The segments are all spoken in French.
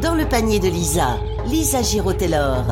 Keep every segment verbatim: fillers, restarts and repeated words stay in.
Dans le panier de Lisa, Lisa Giraud-Taylor.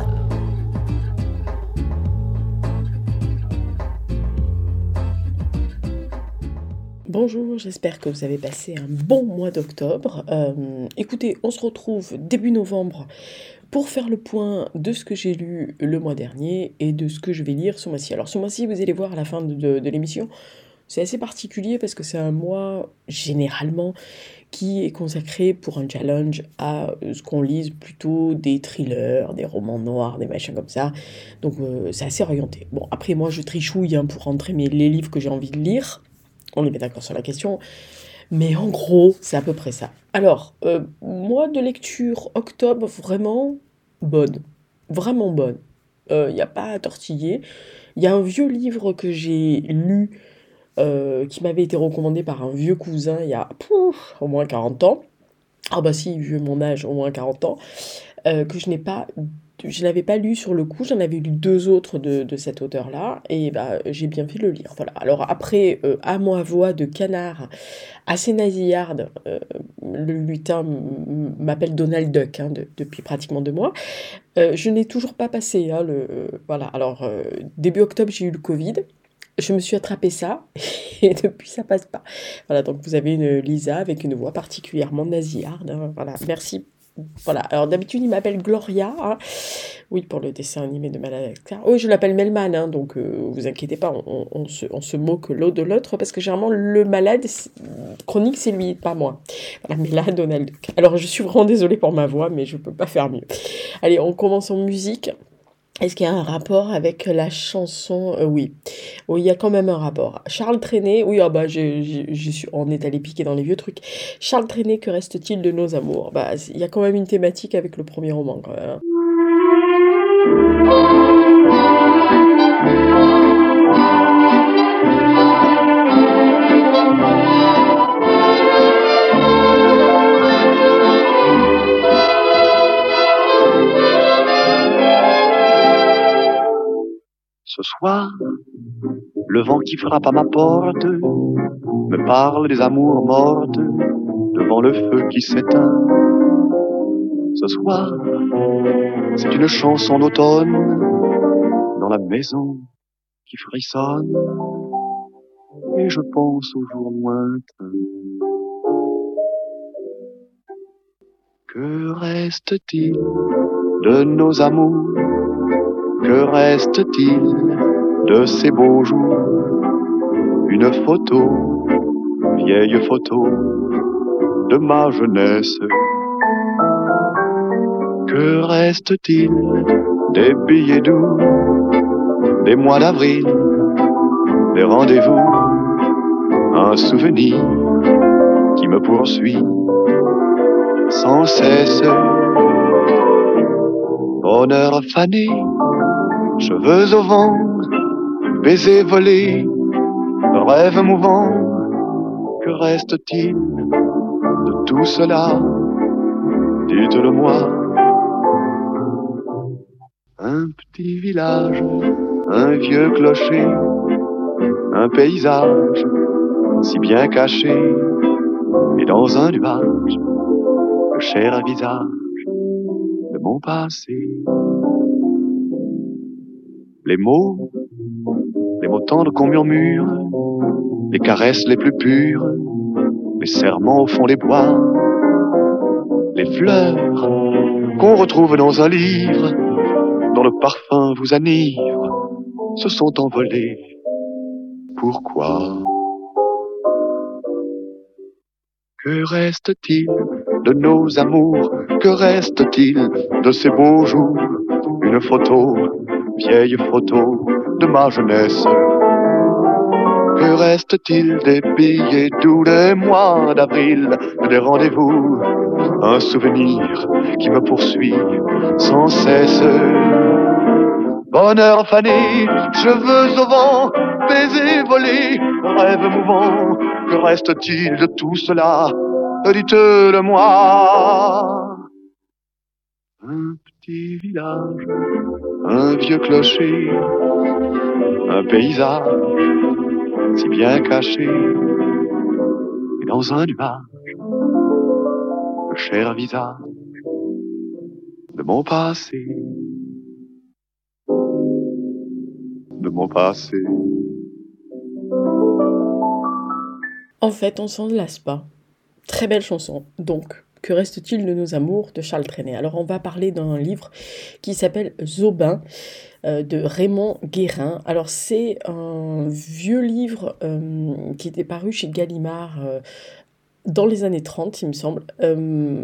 Bonjour, j'espère que vous avez passé un bon mois d'octobre. Euh, écoutez, on se retrouve début novembre pour faire le point de ce que j'ai lu le mois dernier et de ce que je vais lire ce mois-ci. Alors ce mois-ci, vous allez voir à la fin de, de, de l'émission, c'est assez particulier parce que c'est un mois généralement qui est consacré pour un challenge à ce qu'on lise plutôt des thrillers, des romans noirs, des machins comme ça. Donc euh, c'est assez orienté. Bon, après moi je trichouille hein, pour rentrer mes, les livres que j'ai envie de lire. On est bien d'accord sur la question. Mais en gros, c'est à peu près ça. Alors, euh, mois de lecture octobre, vraiment bonne. Vraiment bonne. Il euh, n'y a pas à tortiller. Il y a un vieux livre que j'ai lu, euh, qui m'avait été recommandé par un vieux cousin il y a pouf, au moins quarante ans. Ah bah si, vu mon âge, au moins quarante ans. Euh, que je n'ai pas... Je n'avais pas lu sur le coup, j'en avais lu deux autres de, de cet auteur-là, et bah, j'ai bien fait de le lire. Voilà. Alors après, euh, À moi voix de canard, assez nasillarde, euh, le lutin m- m'appelle Donald Duck hein, de- depuis pratiquement deux mois. Euh, je n'ai toujours pas passé. Hein, le, euh, voilà. Alors, euh, début octobre, j'ai eu le Covid. Je me suis attrapé ça, et depuis, ça passe pas. Voilà, donc vous avez une Lisa avec une voix particulièrement nasillarde. Hein, voilà, merci. Voilà, alors d'habitude il m'appelle Gloria, hein. Oui, pour le dessin animé de Madagascar. Oui, je l'appelle Melman, hein, donc euh, vous inquiétez pas, on, on- on se, on se moque l'un de l'autre, parce que généralement le malade c'est- chronique c'est lui, pas moi. Voilà, mais là, Donald Duck. Alors je suis vraiment désolée pour ma voix, mais je peux pas faire mieux. Allez, on commence en musique. Est-ce qu'il y a un rapport avec la chanson? Euh, Oui. Oui, il y a quand même un rapport. Charles Trenet, oui, ah bah, je, je- je suis, on est allé piquer dans les vieux trucs. Charles Trenet, que reste-t-il de nos amours? Bah, il y a quand même une thématique avec le premier roman, quand même. Hein. Ce soir, le vent qui frappe à ma porte me parle des amours mortes devant le feu qui s'éteint. Ce soir, c'est une chanson d'automne dans la maison qui frissonne et je pense aux jours lointains. Que reste-t-il de nos amours? Que reste-t-il de ces beaux jours? Une photo, vieille photo de ma jeunesse. Que reste-t-il des billets doux, des mois d'avril, des rendez-vous? Un souvenir qui me poursuit sans cesse. Bonheur fané, cheveux au vent, baisers volés, rêves mouvants. Que reste-t-il de tout cela? Dites-le-moi. Un petit village, un vieux clocher, un paysage si bien caché, et dans un nuage, le cher visage de mon passé. Les mots, les mots tendres qu'on murmure, les caresses les plus pures, les serments au fond des bois, les fleurs qu'on retrouve dans un livre, dont le parfum vous enivre, se sont envolés. Pourquoi? Que reste-t-il de nos amours? Que reste-t-il de ces beaux jours? Une photo, vieille photo de ma jeunesse. Que reste-t-il des billets doux, des mois d'avril, des rendez-vous? Un souvenir qui me poursuit sans cesse. Bonheur fané, cheveux au vent, baisers volés, rêves mouvants. Que reste-t-il de tout cela? Dites-le-moi. Un petit village, un vieux clocher, un paysage si bien caché, et dans un nuage, le cher visage de mon passé, de mon passé. En fait, on s'en lasse pas. Très belle chanson. Donc, que reste-t-il de nos amours de Charles Trenet? Alors, on va parler d'un livre qui s'appelle Zobin euh, de Raymond Guérin. Alors, c'est un vieux livre euh, qui était paru chez Gallimard euh, dans les années trente, il me semble. Euh,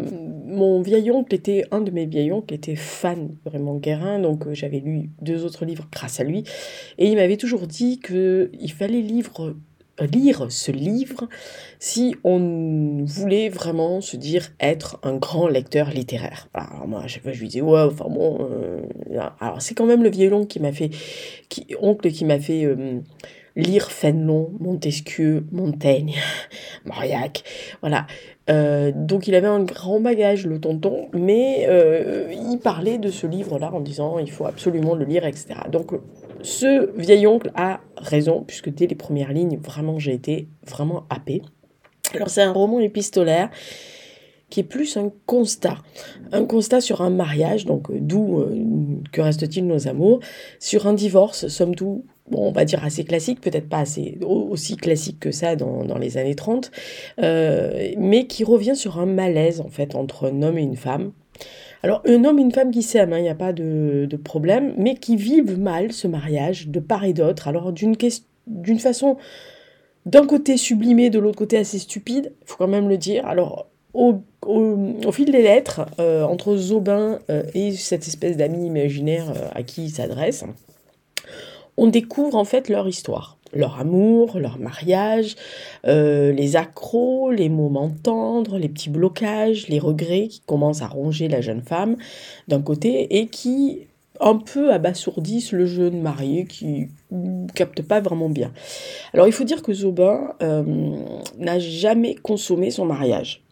mon vieil oncle était, un de mes vieils oncles était fan de Raymond Guérin, donc euh, j'avais lu deux autres livres grâce à lui. Et il m'avait toujours dit qu'il fallait livre, euh, lire ce livre si on voulait vraiment se dire être un grand lecteur littéraire. Alors moi, à chaque fois, je lui disais, ouais, enfin bon... euh, alors c'est quand même le vieil oncle qui m'a fait... Qui, oncle qui m'a fait... euh, lire Fénelon, Montesquieu, Montaigne, Mauriac, voilà. Euh, donc il avait un grand bagage, le tonton, mais euh, il parlait de ce livre-là en disant il faut absolument le lire, et cetera. Donc ce vieil oncle a raison, puisque dès les premières lignes, vraiment j'ai été vraiment happée. Alors c'est un roman épistolaire qui est plus un constat, un constat sur un mariage, donc euh, d'où euh, que reste-t-il de nos amours, sur un divorce, somme toute, bon, on va dire assez classique, peut-être pas assez aussi classique que ça dans, dans les années trente, euh, mais qui revient sur un malaise en fait entre un homme et une femme. Alors un homme et une femme qui s'aiment, il n'y a pas de, de problème, mais qui vivent mal ce mariage de part et d'autre. Alors d'une, question, d'une façon, d'un côté sublimée, de l'autre côté assez stupide, il faut quand même le dire. Alors Au, au, au fil des lettres, euh, entre Zobin euh, et cette espèce d'ami imaginaire euh, à qui il s'adresse, on découvre en fait leur histoire, leur amour, leur mariage, euh, les accros, les moments tendres, les petits blocages, les regrets qui commencent à ronger la jeune femme d'un côté et qui un peu abasourdissent le jeune marié qui ne capte pas vraiment bien. Alors il faut dire que Zobin euh, n'a jamais consommé son mariage.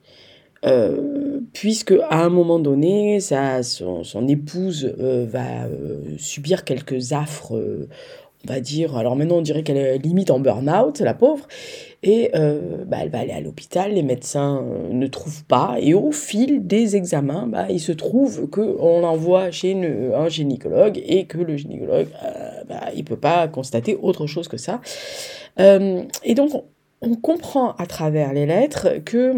Euh, puisque à un moment donné, sa, son, son épouse euh, va euh, subir quelques affres, euh, on va dire, alors maintenant on dirait qu'elle est limite en burn-out, la pauvre, et euh, bah, elle va aller à l'hôpital, les médecins euh, ne trouvent pas, et au fil des examens, bah, il se trouve qu'on l'envoie chez une, un gynécologue, et que le gynécologue, euh, bah, il ne peut pas constater autre chose que ça. Euh, et donc, on, on comprend à travers les lettres que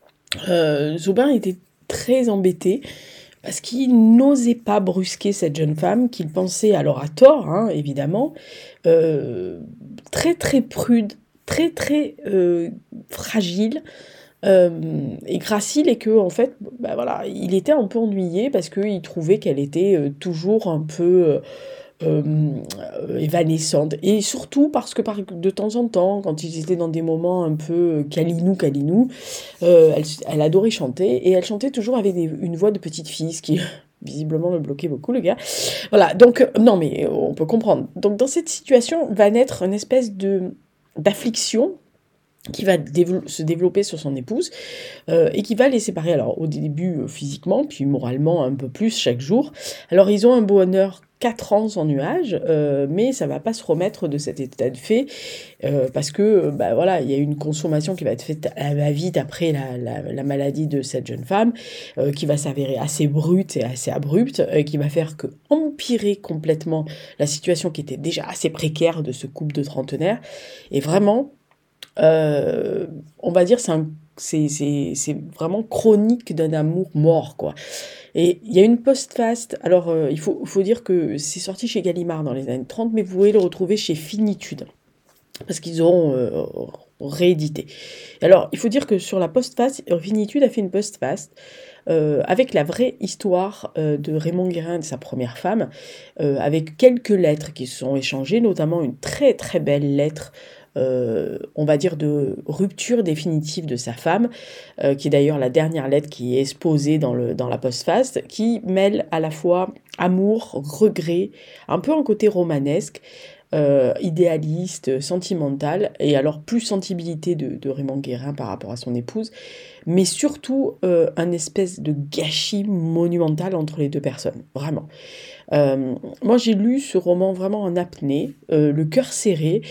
Euh, Zobin était très embêté parce qu'il n'osait pas brusquer cette jeune femme qu'il pensait, alors à tort, hein, évidemment, euh, très très prude, très très euh, fragile euh, et gracile, et que en fait, bah voilà, il était un peu ennuyé parce qu'il trouvait qu'elle était euh, toujours un peu euh, euh, évanescente, et surtout parce que par, de temps en temps, quand ils étaient dans des moments un peu câlinou câlinou, euh, elle, elle adorait chanter, et elle chantait toujours avec des, une voix de petite fille, ce qui visiblement le bloquait beaucoup, le gars. Voilà, donc euh, non mais on peut comprendre. Donc dans cette situation va naître une espèce de d'affliction qui va dévelop- se développer sur son épouse euh, et qui va les séparer, alors au début euh, physiquement, puis moralement un peu plus chaque jour. Alors ils ont un bonheur quatre ans sans nuage, euh, mais ça va pas se remettre de cet état de fait, euh, parce que euh, bah, voilà, il y a une consommation qui va être faite à la vite après la, la, la maladie de cette jeune femme, euh, qui va s'avérer assez brute et assez abrupte, euh, qui va faire que empirer complètement la situation qui était déjà assez précaire de ce couple de trentenaires. Et vraiment, euh, on va dire c'est un c'est, c'est, c'est vraiment chronique d'un amour mort, quoi. Et il y a une postface, alors euh, il faut, faut dire que c'est sorti chez Gallimard dans les années trente, mais vous pouvez le retrouver chez Finitude, parce qu'ils auront euh, réédité. Alors, il faut dire que sur la postface, Finitude a fait une postface euh, avec la vraie histoire euh, de Raymond Guérin et de sa première femme, euh, avec quelques lettres qui se sont échangées, notamment une très très belle lettre, Euh, on va dire, de rupture définitive de sa femme, euh, qui est d'ailleurs la dernière lettre qui est exposée dans, le, dans la postface, qui mêle à la fois amour, regret, un peu un côté romanesque, euh, idéaliste, sentimental, et alors plus sensibilité de, de Raymond Guérin par rapport à son épouse, mais surtout euh, un espèce de gâchis monumental entre les deux personnes, vraiment. Euh, moi j'ai lu ce roman vraiment en apnée, euh, le cœur serré,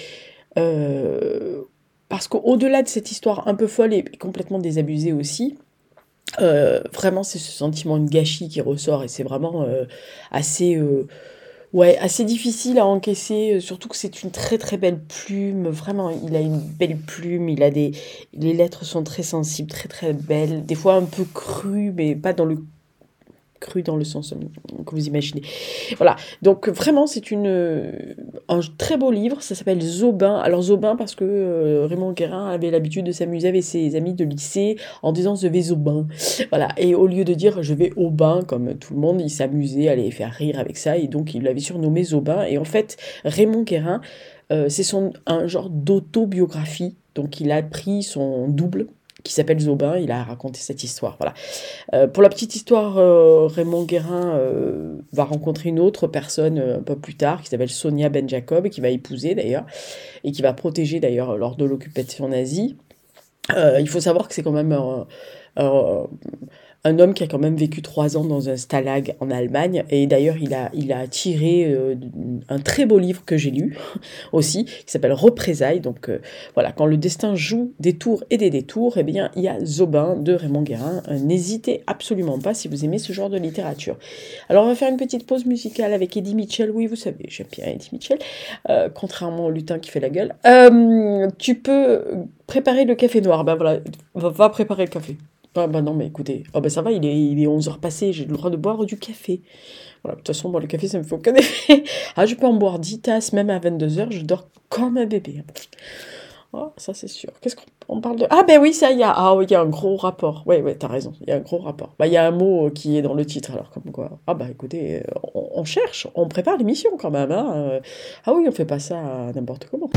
Euh, parce qu'au-delà de cette histoire un peu folle et complètement désabusée aussi, Euh, vraiment, c'est ce sentiment de gâchis qui ressort et c'est vraiment euh, assez, euh, ouais, assez difficile à encaisser. euh, Surtout que c'est une très très belle plume. Vraiment, il a une belle plume. Il a des, les lettres sont très sensibles, très très belles. Des fois un peu crues, mais pas dans le cru dans le sens euh, que vous imaginez. Voilà, donc vraiment c'est une, euh, un très beau livre, ça s'appelle Zobin. Alors Zobin parce que euh, Raymond Guérin avait l'habitude de s'amuser avec ses amis de lycée en disant je vais au bain. Voilà, et au lieu de dire je vais au bain comme tout le monde, il s'amusait à les faire rire avec ça et donc il l'avait surnommé Zobin. Et en fait, Raymond Guérin, euh, c'est son, un genre d'autobiographie, donc il a pris son double qui s'appelle Zobin, il a raconté cette histoire. Voilà. Euh, pour la petite histoire, euh, Raymond Guérin euh, va rencontrer une autre personne euh, un peu plus tard qui s'appelle Sonia Ben Jacob, qui va épouser d'ailleurs, et qui va protéger d'ailleurs lors de l'occupation nazie. Euh, il faut savoir que c'est quand même un, un- un homme qui a quand même vécu trois ans dans un stalag en Allemagne, et d'ailleurs il a, il a tiré euh, un très beau livre que j'ai lu aussi, qui s'appelle Représailles. Donc euh, voilà, quand le destin joue des tours et des détours, eh bien il y a Zobin de Raymond Guérin. Euh, n'hésitez absolument pas si vous aimez ce genre de littérature. Alors on va faire une petite pause musicale avec Eddie Mitchell. Oui, vous savez, j'aime bien Eddie Mitchell, euh, contrairement au lutin qui fait la gueule. Euh, tu peux préparer le café noir. Ben voilà, va, va préparer le café. Ah bah non, mais écoutez, oh bah ça va, il est, il est onze heures passées, j'ai le droit de boire du café. Voilà, de toute façon, moi, le café, ça me fait aucun effet. Ah, je peux en boire dix tasses, même à vingt-deux heures, je dors comme un bébé. Oh, ça, c'est sûr. Qu'est-ce qu'on on parle de... Ah, ben oui, ça, il y a... Ah, oui, il y a un gros rapport. Oui, oui, t'as raison, il y a un gros rapport. Bah, il y a un mot euh, qui est dans le titre, alors comme quoi... Ah, bah, écoutez, euh, on, on cherche, on prépare l'émission, quand même, hein. euh. Ah oui, on fait pas ça à n'importe comment.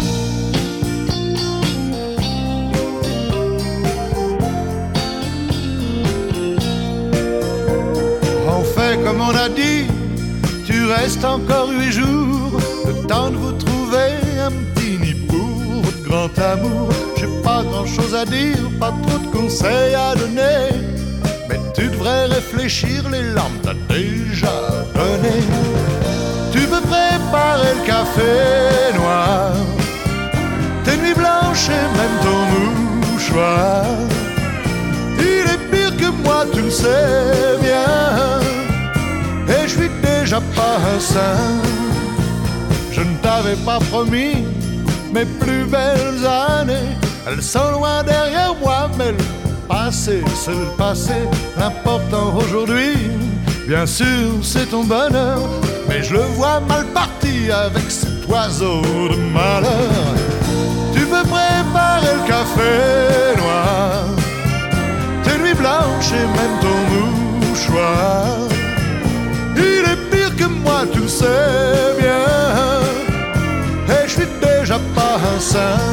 On fait comme on a dit, tu restes encore huit jours, le temps de vous trouver un petit nid pour votre grand amour. J'ai pas grand chose à dire, pas trop de conseils à donner, mais tu devrais réfléchir, les larmes t'as déjà donné. Tu peux préparer le café noir, tes nuits blanches et même ton mouchoir. Il est pire que moi, tu le sais bien, et je suis déjà pas un saint. Je ne t'avais pas promis mes plus belles années, elles sont loin derrière moi, mais le passé, c'est le passé. L'important aujourd'hui, bien sûr, c'est ton bonheur, mais je le vois mal parti avec cet oiseau de malheur. Tu peux préparer le café noir, tes nuits blanches et même ton mouchoir. Il est pire que moi, tu le sais bien, et je suis déjà pas un saint.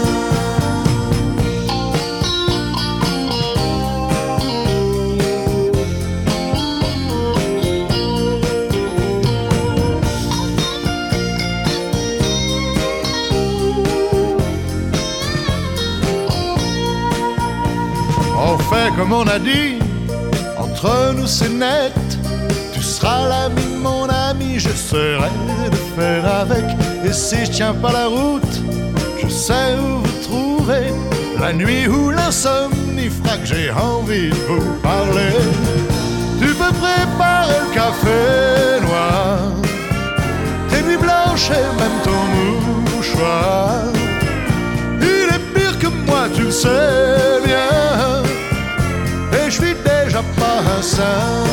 On fait comme on a dit, entre nous c'est net. Tu seras l'ami de mon ami, j'essaierai de faire avec. Et si je tiens pas la route, je sais où vous trouver. La nuit où l'insomnie fera que j'ai envie de vous parler. Tu peux préparer le café noir, tes nuits blanches et même ton mouchoir. Il est pire que moi, tu le sais bien, et je suis déjà pas un saint.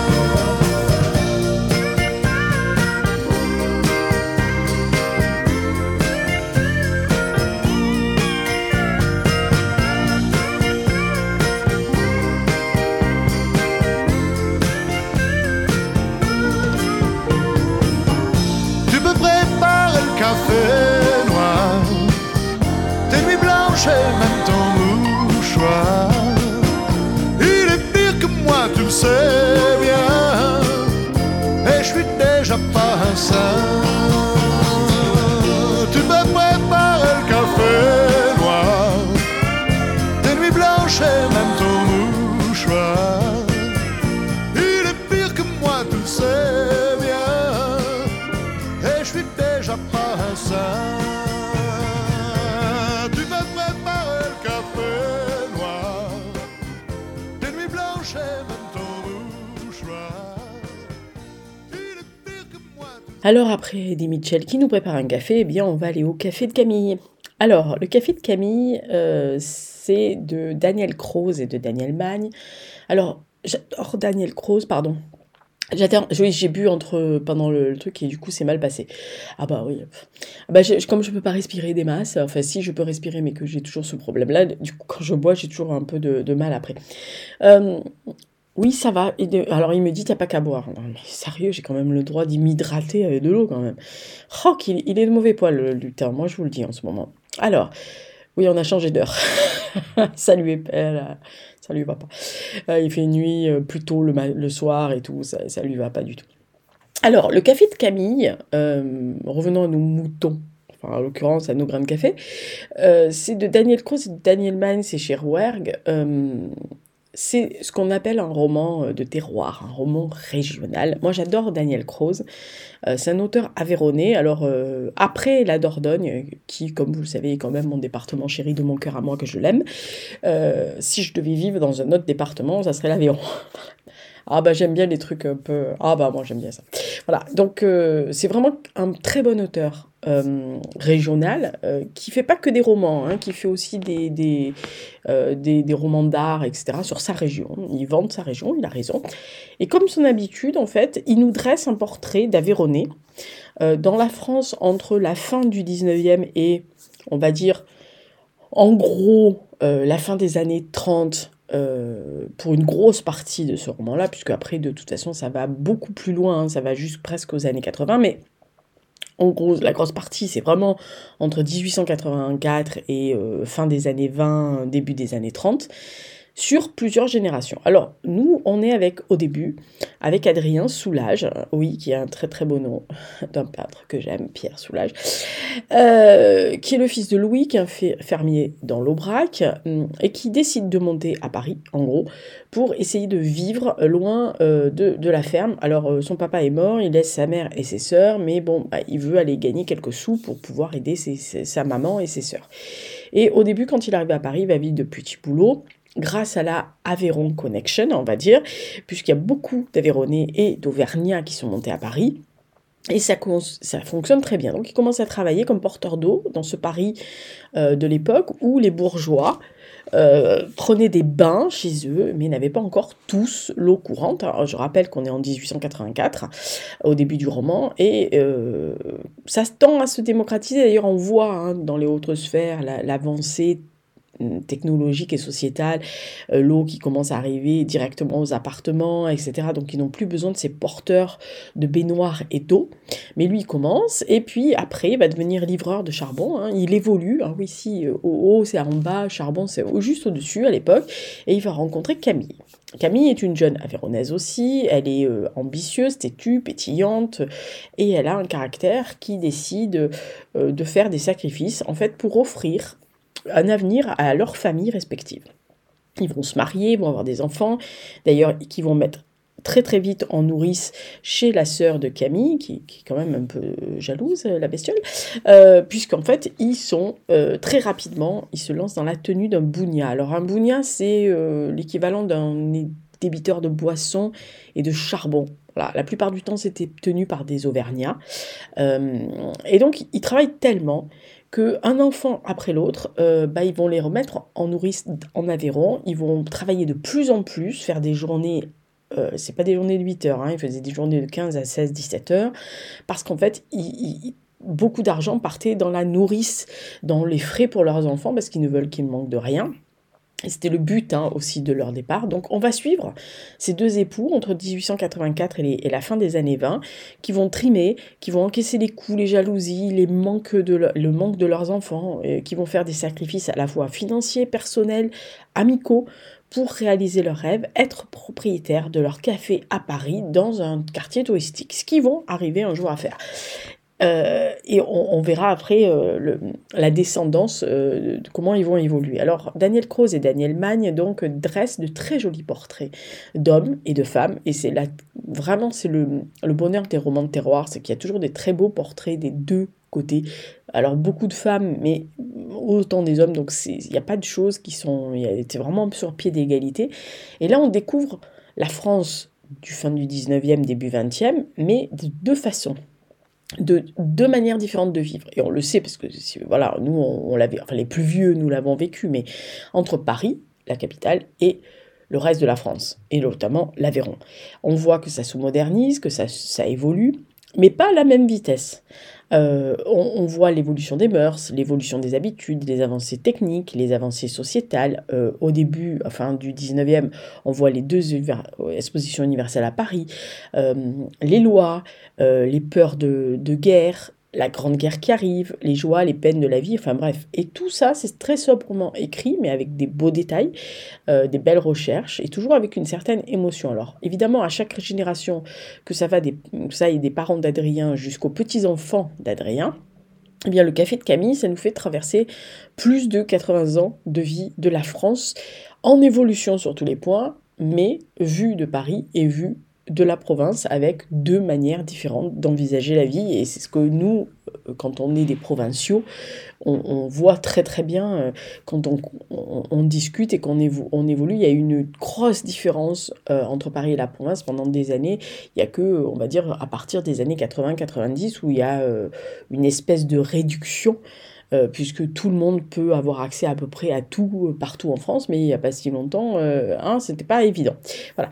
Tu peux préparer le café noir, tes nuits blanches et même ton mouchoir. Il est pire que moi, tu le sais bien, et je suis déjà pas un saint. Tu peux préparer le café noir, tes nuits blanches et même ton mouchoir. Il est pire que moi, tu le sais bien, et je suis déjà pas un saint. Tu peux préparer le café Alors après Eddie Mitchell qui nous prépare un café, eh bien on va aller au café de Camille. Alors le café de Camille, euh, c'est de Daniel Croze et de Daniel Magne. Alors j'adore Daniel Croze, pardon. J'adore, oui, j'ai bu entre pendant le, le truc et du coup c'est mal passé. Ah bah oui. Ah bah j'ai- comme je peux pas respirer des masses, enfin si je peux respirer mais que j'ai toujours ce problème-là, du coup quand je bois j'ai toujours un peu de, de mal après. Euh, oui ça va. Et de- alors il me dit t'as pas qu'à boire. Non mais sérieux j'ai quand même le droit d'y m'hydrater avec de l'eau quand même. Oh qu'il il est de mauvais poil le lutin, moi je vous le dis en ce moment. Alors oui on a changé d'heure. Ça lui est, elle, euh, ça lui va pas. Euh, il fait nuit euh, plus tôt le, ma- le soir et tout, ça, ça lui va pas du tout. Alors, le café de Camille, euh, revenons à nos moutons, enfin en l'occurrence à nos grains de café, euh, c'est de Daniel Croze et de Daniel Mann, c'est chez Rouergue. Euh, c'est ce qu'on appelle un roman euh, de terroir, un roman régional. Moi j'adore Daniel Croze, euh, c'est un auteur aveyronais, alors euh, après la Dordogne, qui comme vous le savez est quand même mon département chéri de mon cœur à moi que je l'aime, euh, si je devais vivre dans un autre département, ça serait l'Aveyron. Ah bah j'aime bien les trucs un peu... Ah bah moi j'aime bien ça. Voilà, donc euh, c'est vraiment un très bon auteur euh, régional euh, qui fait pas que des romans, hein, qui fait aussi des, des, euh, des, des romans d'art, et cetera sur sa région. Il vante sa région, il a raison. Et comme son habitude, en fait, il nous dresse un portrait d'Aveyronais euh, dans la France entre la fin du dix-neuvième et, on va dire, en gros, euh, la fin des années trente, euh, pour une grosse partie de ce roman-là, puisque après, de toute façon, ça va beaucoup plus loin, hein, ça va juste presque aux années quatre-vingts, mais en gros, la grosse partie, c'est vraiment entre dix-huit cent quatre-vingt-quatre et euh, fin des années vingt, début des années trente, sur plusieurs générations. Alors, nous, on est avec, au début, avec Adrien Soulages, oui, qui a un très très beau nom d'un peintre que j'aime, Pierre Soulages, euh, qui est le fils de Louis, qui est un fe- fermier dans l'Aubrac, hum, et qui décide de monter à Paris, en gros, pour essayer de vivre loin euh, de, de la ferme. Alors, euh, son papa est mort, il laisse sa mère et ses sœurs, mais bon, bah, il veut aller gagner quelques sous pour pouvoir aider ses- ses- sa maman et ses sœurs. Et au début, quand il arrive à Paris, il va vivre de petits boulots, grâce à la Aveyron Connection, on va dire, puisqu'il y a beaucoup d'Aveyronnais et d'Auvergnats qui sont montés à Paris. Et ça, cons- ça fonctionne très bien. Donc, il commence à travailler comme porteur d'eau dans ce Paris euh, de l'époque où les bourgeois euh, prenaient des bains chez eux, mais n'avaient pas encore tous l'eau courante. Alors, je rappelle qu'on est en dix-huit cent quatre-vingt-quatre, au début du roman, et euh, ça tend à se démocratiser. D'ailleurs, on voit hein, dans les hautes sphères la- l'avancée technologique et sociétale, euh, l'eau qui commence à arriver directement aux appartements, et cetera. Donc ils n'ont plus besoin de ces porteurs de baignoires et d'eau. Mais lui, il commence, et puis après, il va devenir livreur de charbon. Hein. Il évolue. Ah oui, si, euh, au haut, c'est en bas, charbon, c'est au- juste au-dessus à l'époque. Et il va rencontrer Camille. Camille est une jeune Aveyronnaise aussi, elle est euh, ambitieuse, têtue, pétillante, et elle a un caractère qui décide euh, de faire des sacrifices, en fait, pour offrir un avenir à leurs familles respectives. Ils vont se marier, ils vont avoir des enfants, d'ailleurs, qui vont mettre très très vite en nourrice chez la sœur de Camille, qui, qui est quand même un peu jalouse, la bestiole, euh, puisqu'en fait, ils sont euh, très rapidement, ils se lancent dans la tenue d'un bougna. Alors un bougna, c'est euh, l'équivalent d'un débiteur de boissons et de charbon. Voilà, la plupart du temps, c'était tenu par des Auvergnats. Euh, et donc, ils travaillent tellement qu'un enfant après l'autre, euh, bah, ils vont les remettre en nourrice en Aveyron. Ils vont travailler de plus en plus, faire des journées, euh, c'est pas des journées de huit heures, hein, ils faisaient des journées de quinze à seize, dix-sept heures, parce qu'en fait, ils, ils- beaucoup d'argent partait dans la nourrice, dans les frais pour leurs enfants, parce qu'ils ne veulent qu'ils manquent de rien. Et c'était le but hein, aussi de leur départ. Donc on va suivre ces deux époux entre dix-huit cent quatre-vingt-quatre et, les- et la fin des années vingt, qui vont trimer, qui vont encaisser les coups, les jalousies, les manques de le, le manque de leurs enfants, et qui vont faire des sacrifices à la fois financiers, personnels, amicaux, pour réaliser leurs rêves, être propriétaires de leur café à Paris dans un quartier touristique, ce qu'ils vont arriver un jour à faire. Euh, et on, on verra après euh, le- la descendance, euh, de comment ils vont évoluer. Alors, Daniel Croze et Daniel Magne donc dressent de très jolis portraits d'hommes et de femmes, et c'est là vraiment c'est le, le bonheur des romans de terroir, c'est qu'il y a toujours des très beaux portraits des deux côtés. Alors beaucoup de femmes, mais autant des hommes, donc c'est- il n'y a pas de choses qui sont, il y a- c'est vraiment sur pied d'égalité. Et là, on découvre la France du fin du dix-neuvième, début vingtième, mais de deux façons. de deux manières différentes de vivre. Et on le sait parce que, voilà, nous, on, on l'avait, enfin les plus vieux, nous l'avons vécu, mais entre Paris, la capitale, et le reste de la France, et notamment l'Aveyron. On voit que ça se modernise, que ça, ça évolue, mais pas à la même vitesse. Euh, on, on voit l'évolution des mœurs, l'évolution des habitudes, les avancées techniques, les avancées sociétales. Euh, au début, enfin du dix-neuvième, on voit les deux expositions universelles à Paris, euh, les lois, euh, les peurs de, de guerre, la grande guerre qui arrive, les joies, les peines de la vie, enfin bref. Et tout ça, c'est très sobrement écrit, mais avec des beaux détails, euh, des belles recherches, et toujours avec une certaine émotion. Alors, évidemment, à chaque génération, que ça va des, que ça ait des parents d'Adrien jusqu'aux petits-enfants d'Adrien, eh bien, le Café de Camille, ça nous fait traverser plus de quatre-vingts ans de vie de la France, en évolution sur tous les points, mais vu de Paris et vu de la province, avec deux manières différentes d'envisager la vie. Et c'est ce que nous, quand on est des provinciaux, on, on voit très très bien quand on, on, on discute et qu'on évo- on évolue. Il y a une grosse différence euh, entre Paris et la province pendant des années. Il y a que, on va dire, à partir des années quatre-vingts quatre-vingt-dix, où il y a euh, une espèce de réduction, Euh, puisque tout le monde peut avoir accès à peu près à tout euh, partout en France, mais il n'y a pas si longtemps, euh, hein, c'était pas évident. Voilà.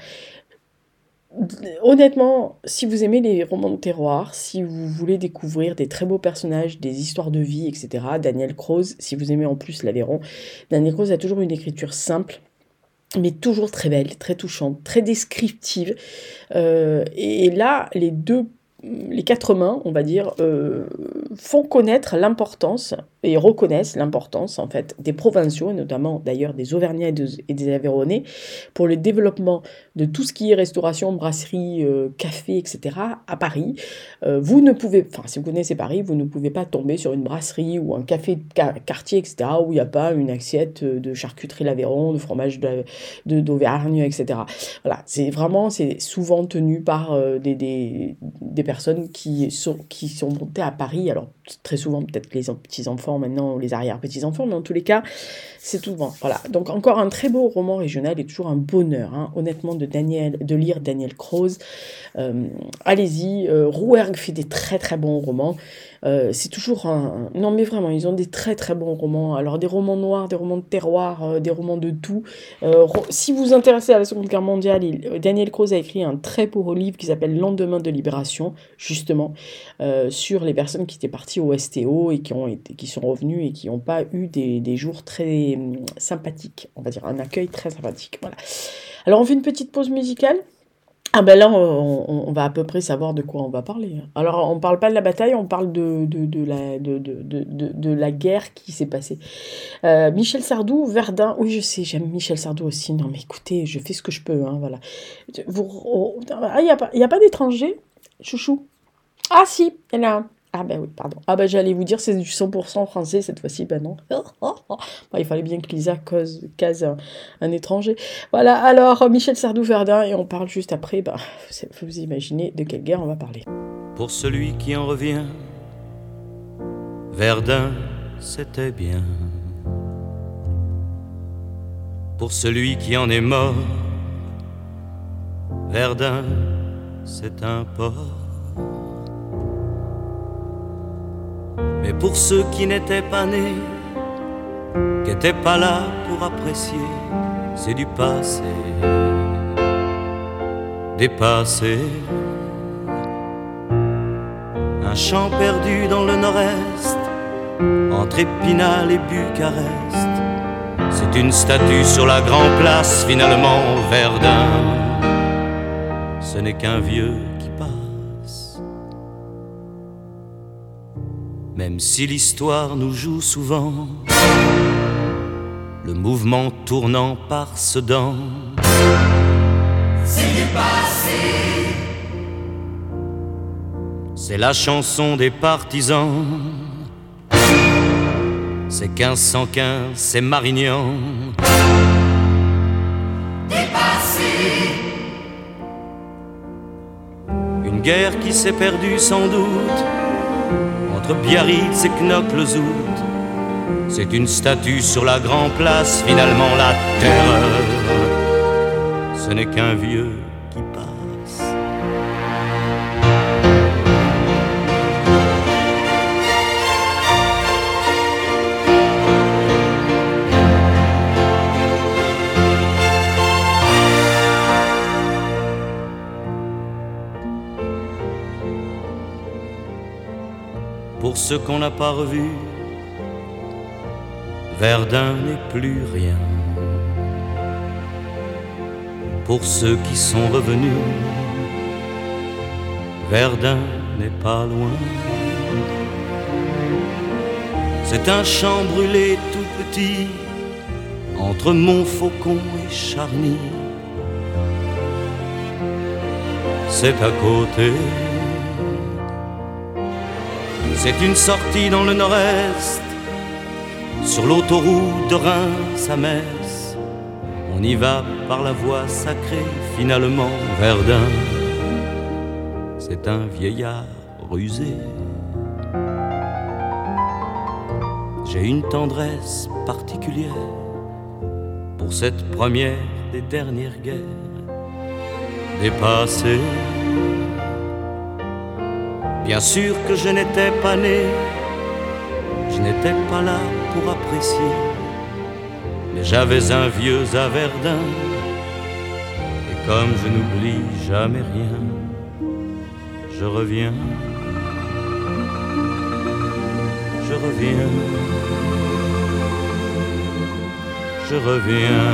Honnêtement, si vous aimez les romans de terroir, si vous voulez découvrir des très beaux personnages, des histoires de vie, et cetera, Daniel Croze, si vous aimez en plus l'Aveyron, Daniel Croze a toujours une écriture simple, mais toujours très belle, très touchante, très descriptive. Euh, et là, les deux les quatre mains, on va dire, euh, font connaître l'importance et reconnaissent l'importance, en fait, des provinciaux, et notamment d'ailleurs des Auvergnats et, de, et des Aveyronnais, pour le développement de tout ce qui est restauration, brasserie, euh, café, et cetera à Paris. Euh, vous ne pouvez, enfin, si vous connaissez Paris, vous ne pouvez pas tomber sur une brasserie ou un café de ca- quartier, et cetera, où il n'y a pas une assiette de charcuterie l'Aveyron, de fromage de, de, d'Auvergne, et cetera. Voilà, c'est vraiment, c'est souvent tenu par euh, des, des, des personnes qui sont, qui sont montées à Paris, alors très souvent peut-être les petits-enfants maintenant, ou les arrière-petits-enfants, mais en tous les cas, c'est souvent, voilà. Donc encore un très beau roman régional et toujours un bonheur, hein, honnêtement, de, Daniel, de lire Daniel Croze. Euh, allez-y, euh, Rouergue fait des très très bons romans. Euh, c'est toujours un... Non mais vraiment, ils ont des très très bons romans. Alors des romans noirs, des romans de terroir, euh, des romans de tout. Euh, ro... Si vous vous intéressez à la Seconde Guerre mondiale, il... Daniel Croze a écrit un très beau livre qui s'appelle Lendemain de libération, justement, euh, sur les personnes qui étaient parties au S T O et qui, ont été... qui sont revenues et qui n'ont pas eu des, des jours très hum, sympathiques, on va dire, un accueil très sympathique. Voilà. Alors on fait une petite pause musicale. Ah ben là, on, on va à peu près savoir de quoi on va parler. Alors, on parle pas de la bataille, on parle de, de, de, la, de, de, de, de la guerre qui s'est passée. Euh, Michel Sardou, Verdun, oui je sais, j'aime Michel Sardou aussi. Non mais écoutez, je fais ce que je peux, hein, voilà. Vous, oh, ah, il n'y a pas, y a pas d'étrangers, chouchou? Ah si, il y en a un. Ah ben oui, pardon. Ah ben j'allais vous dire, c'est du cent pour cent français cette fois-ci, ben non. Bah, il fallait bien que Lisa cause, case un, un étranger. Voilà, alors Michel Sardou-Verdun, et on parle juste après, bah, vous, vous imaginez de quelle guerre on va parler. Pour celui qui en revient, Verdun, c'était bien. Pour celui qui en est mort, Verdun, c'est un port. Mais pour ceux qui n'étaient pas nés, qui n'étaient pas là pour apprécier, c'est du passé, dépassé. Un champ perdu dans le nord-est, entre Épinal et Bucarest. C'est une statue sur la grande place, finalement Verdun. Ce n'est qu'un vieux qui passe. Même si l'histoire nous joue souvent le mouvement tournant par Sedan, c'est du passé. C'est la chanson des partisans. C'est quinze cent quinze, c'est Marignan. Dépassé. Une guerre qui s'est perdue sans doute entre Biarritz et Knokke-le-Zout. C'est une statue sur la grande place, finalement la terreur. Ce n'est qu'un vieux qui passe. pour ceux qu'on n'a pas revus, Verdun n'est plus rien. Pour ceux qui sont revenus, Verdun n'est pas loin. C'est un champ brûlé tout petit, entre Montfaucon et Charny. C'est à côté. C'est une sortie dans le nord-est, sur l'autoroute de Reims à Metz. On y va par la voie sacrée, finalement Verdun. C'est un vieillard rusé. J'ai une tendresse particulière pour cette première des dernières guerres dépassée. Bien sûr que je n'étais pas né, je n'étais pas là pour apprécier, mais j'avais un vieux à Verdun, et comme je n'oublie jamais rien, je reviens, je reviens, je reviens.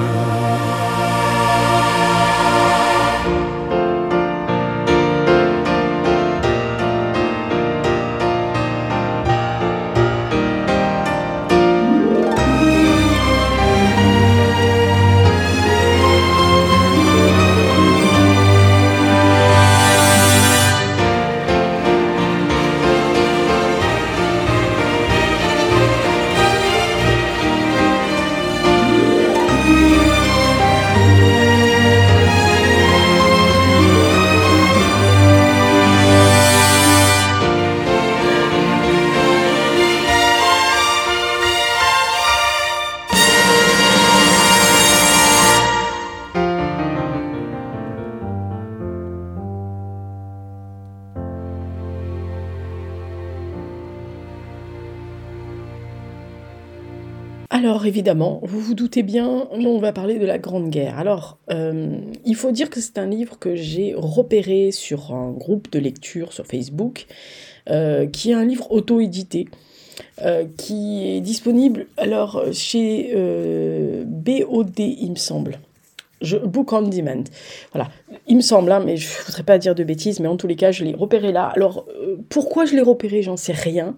Alors évidemment, vous vous doutez bien, on va parler de la Grande Guerre. Alors, euh, il faut dire que c'est un livre que j'ai repéré sur un groupe de lecture sur Facebook, euh, qui est un livre auto-édité, euh, qui est disponible alors chez euh, B O D, il me semble. Je, Book on Demand. Voilà, il me semble, hein, mais je ne voudrais pas dire de bêtises, mais en tous les cas, je l'ai repéré là. Alors, euh, pourquoi je l'ai repéré, j'en sais rien.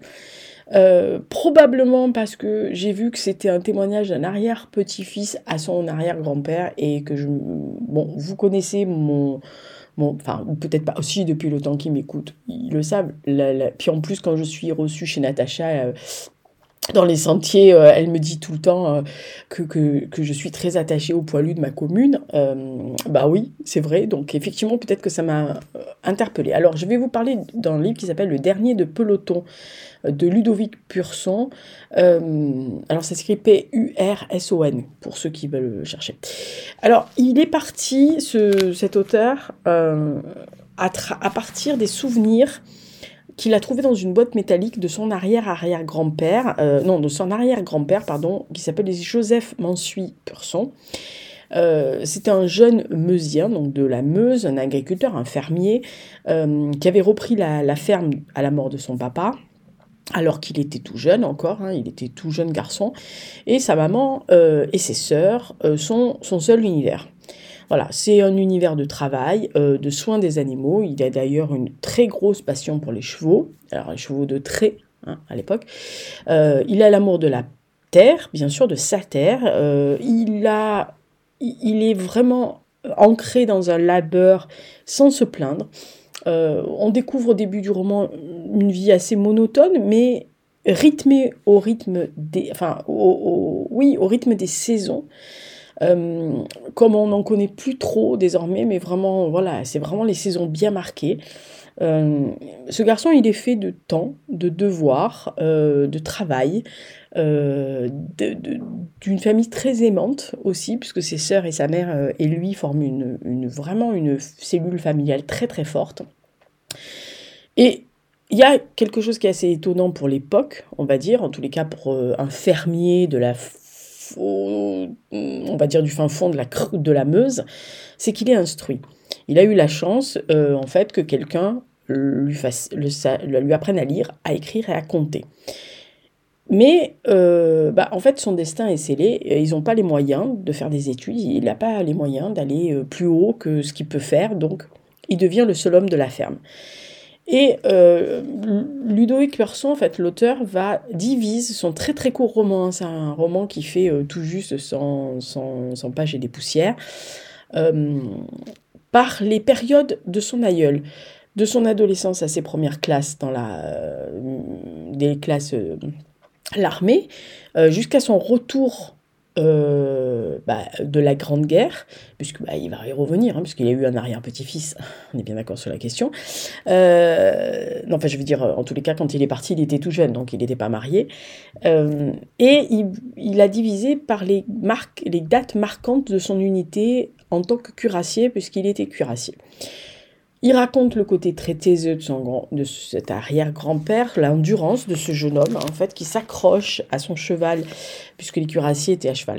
Euh, probablement parce que j'ai vu que c'était un témoignage d'un arrière-petit-fils à son arrière-grand-père et que je... Bon, vous connaissez mon... mon enfin, ou peut-être pas aussi depuis le temps qu'ils m'écoutent, ils le savent. La, la, puis en plus, quand je suis reçue chez Natacha... Euh, dans les sentiers, euh, elle me dit tout le temps euh, que, que, que je suis très attachée au poilu de ma commune. Euh, bah oui, c'est vrai. Donc effectivement, peut-être que ça m'a euh, interpellée. Alors, je vais vous parler d'un livre qui s'appelle Le Dernier de Peloton, euh, de Ludovic Purson. Euh, alors, ça s'écrit P U R S O N, pour ceux qui veulent le chercher. Alors, il est parti, ce, cet auteur, euh, à, tra- à partir des souvenirs qu'il a trouvé dans une boîte métallique de son arrière-arrière-grand-père, euh, non, de son arrière-grand-père, pardon, qui s'appelle Joseph Mansuy Purson. Euh, c'était un jeune meusien, donc de la Meuse, un agriculteur, un fermier, euh, qui avait repris la, la ferme à la mort de son papa, alors qu'il était tout jeune encore, hein, il était tout jeune garçon, et sa maman euh, et ses sœurs euh, sont son seul univers. Voilà, c'est un univers de travail, euh, de soins des animaux. Il a d'ailleurs une très grosse passion pour les chevaux, alors les chevaux de trait, hein, à l'époque. Euh, il a l'amour de la terre, bien sûr, de sa terre. Euh, il, a, il est vraiment ancré dans un labeur sans se plaindre. Euh, on découvre au début du roman une vie assez monotone, mais rythmée au rythme des, enfin, au, au, oui, au rythme des saisons. Euh, comme on n'en connaît plus trop désormais, mais vraiment, voilà, c'est vraiment les saisons bien marquées. Euh, ce garçon, il est fait de temps, de devoirs, euh, de travail, euh, de, de, d'une famille très aimante aussi, puisque ses sœurs et sa mère euh, et lui forment une, une, vraiment une cellule familiale très très forte. Et il y a quelque chose qui est assez étonnant pour l'époque, on va dire, en tous les cas pour euh, un fermier de la Au, on va dire du fin fond de la, de la Meuse, c'est qu'il est instruit. Il a eu la chance, euh, en fait, que quelqu'un lui, fasse, le, lui apprenne à lire, à écrire et à compter. Mais euh, bah, en fait, son destin est scellé. Ils n'ont pas les moyens de faire des études. Il n'a pas les moyens d'aller plus haut que ce qu'il peut faire. Donc, il devient le seul homme de la ferme. Et euh, Ludovic Persson, en fait, l'auteur, va divise son très très court roman. C'est un roman qui fait euh, tout juste cent, cent, cent pages et des poussières, euh, par les périodes de son aïeul. De son adolescence à ses premières classes dans la, euh, des classes... Euh, l'armée, euh, jusqu'à son retour euh, bah, de la Grande Guerre, puisque bah, il va y revenir, hein, puisqu'il a eu un arrière-petit-fils, on est bien d'accord sur la question. Euh, non, enfin, je veux dire, en tous les cas, quand il est parti, il était tout jeune, donc il n'était pas marié. Euh, et il, il a divisé par les, marques, les dates marquantes de son unité en tant que cuirassier, puisqu'il était cuirassier. Il raconte le côté très taiseux de, son grand, de cet arrière-grand-père, l'endurance de ce jeune homme, en fait, qui s'accroche à son cheval, puisque les cuirassiers étaient à cheval,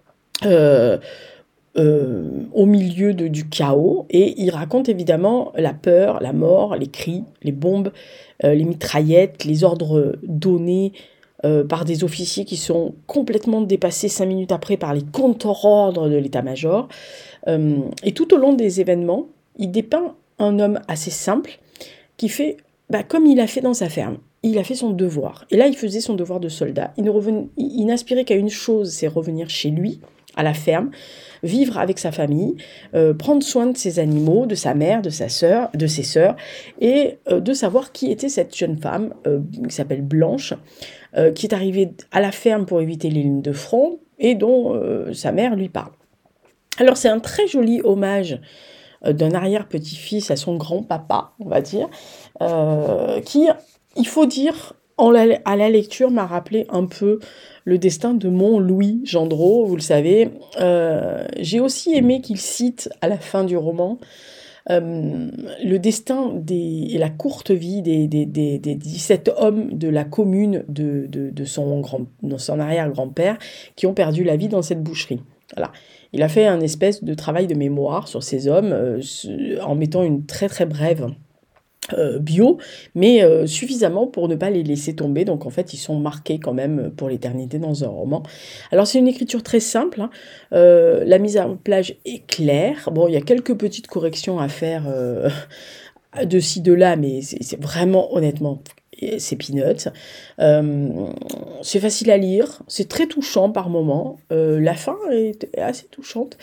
euh, euh, au milieu de, du chaos. Et il raconte évidemment la peur, la mort, les cris, les bombes, euh, les mitraillettes, les ordres donnés euh, par des officiers qui sont complètement dépassés cinq minutes après par les contre-ordres de l'état-major. Euh, et tout au long des événements, il dépeint un homme assez simple qui fait bah, comme il a fait dans sa ferme. Il a fait son devoir. Et là, il faisait son devoir de soldat. Il, ne revenait, il n'aspirait qu'à une chose, c'est revenir chez lui, à la ferme, vivre avec sa famille, euh, prendre soin de ses animaux, de sa mère, de sa sœur, de ses sœurs, et euh, de savoir qui était cette jeune femme euh, qui s'appelle Blanche, euh, qui est arrivée à la ferme pour éviter les lignes de front, et dont euh, sa mère lui parle. Alors, c'est un très joli hommage d'un arrière-petit-fils à son grand-papa, on va dire, euh, qui, il faut dire, en la, à la lecture, m'a rappelé un peu le destin de mon Louis Gendreau, vous le savez. Euh, j'ai aussi aimé qu'il cite, à la fin du roman, euh, le destin des, et la courte vie des, des, des, des dix-sept hommes de la commune de, de, de, son, grand, de son arrière-grand-père qui ont perdu la vie dans cette boucherie. Voilà. Il a fait un espèce de travail de mémoire sur ces hommes euh, en mettant une très très brève euh, bio, mais euh, suffisamment pour ne pas les laisser tomber. Donc en fait, ils sont marqués quand même pour l'éternité dans un roman. Alors c'est une écriture très simple, hein. euh, la mise en page est claire. Bon, il y a quelques petites corrections à faire euh, de ci, de là, mais c'est, c'est vraiment honnêtement... c'est peanuts. Euh, c'est facile à lire, c'est très touchant par moments. Euh, la fin est assez touchante.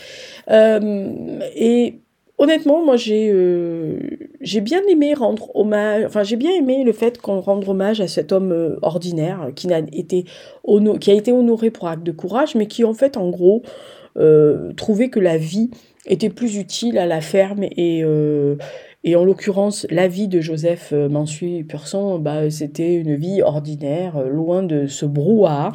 Euh, et honnêtement, moi, j'ai, euh, j'ai bien aimé rendre hommage... Enfin, j'ai bien aimé le fait qu'on rende hommage à cet homme euh, ordinaire qui, n'a été hono- qui a été honoré pour acte de courage, mais qui, en fait, en gros, euh, trouvait que la vie était plus utile à la ferme et... Euh, Et en l'occurrence, la vie de Joseph Mansuet-Persson, bah, c'était une vie ordinaire, euh, loin de ce brouhaha.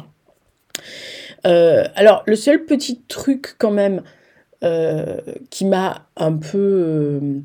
Euh, alors, le seul petit truc quand même euh, qui m'a un peu... Euh,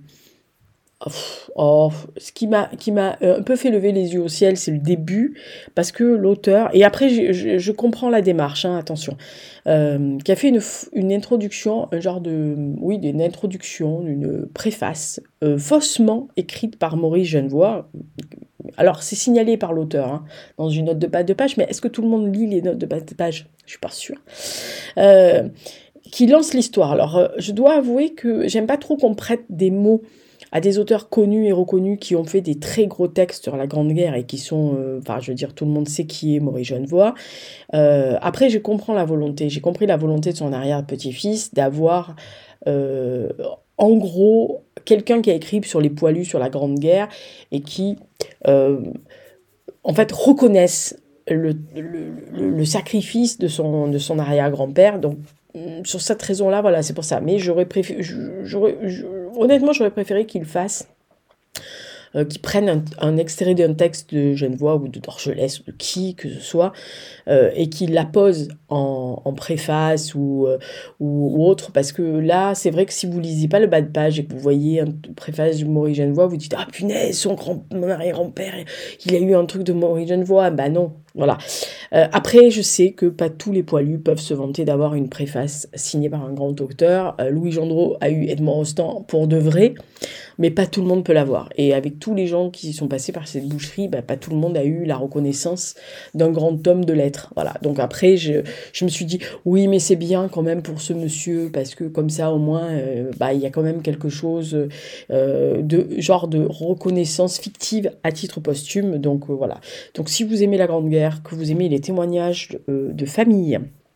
oh, ce qui m'a, qui m'a un peu fait lever les yeux au ciel, c'est le début, parce que l'auteur... Et après, je, je, je comprends la démarche, hein, attention. Euh, qui a fait une, une introduction, un genre de... Oui, une introduction, une préface, euh, faussement écrite par Maurice Genevoix. Alors, c'est signalé par l'auteur, hein, dans une note de bas de page, mais est-ce que tout le monde lit les notes de bas de page ? Je suis pas sûre. Euh, qui lance l'histoire. Alors, euh, je dois avouer que j'aime pas trop qu'on prête des mots à des auteurs connus et reconnus qui ont fait des très gros textes sur la Grande Guerre et qui sont, euh, enfin, je veux dire, tout le monde sait qui est Maurice Genevoix. Euh, après, je comprends la volonté, j'ai compris la volonté de son arrière-petit-fils d'avoir, euh, en gros, quelqu'un qui a écrit sur les poilus sur la Grande Guerre et qui, euh, en fait, reconnaissent le, le, le, le sacrifice de son, de son arrière-grand-père. Donc, sur cette raison-là, voilà, c'est pour ça. Mais j'aurais préféré, j'aurais, honnêtement, j'aurais préféré qu'il fasse, euh, qu'il prenne un, un extrait d'un texte de Genevoix ou de Dorgelès ou de qui que ce soit, euh, et qu'il la pose en, en préface ou, euh, ou, ou autre, parce que là, c'est vrai que si vous lisez pas le bas de page et que vous voyez un préface de Maurice Genevoix, vous dites « Ah punaise, son grand, mon arrière-grand-père, il a eu un truc de Maurice Genevoix. » Bah non, Voilà. Euh, après, je sais que pas tous les poilus peuvent se vanter d'avoir une préface signée par un grand auteur. Euh, Louis Gendreau a eu Edmond Rostand pour de vrai, mais pas tout le monde peut l'avoir. Et avec tous les gens qui sont passés par cette boucherie, bah, pas tout le monde a eu la reconnaissance d'un grand tome de lettres. Voilà. Donc après, je, je me suis dit, oui, mais c'est bien quand même pour ce monsieur, parce que comme ça, au moins, euh, bah, il y a quand même quelque chose euh, de genre de reconnaissance fictive à titre posthume. Donc euh, voilà. Donc si vous aimez la Grande Guerre, que vous aimez les témoignages euh, de famille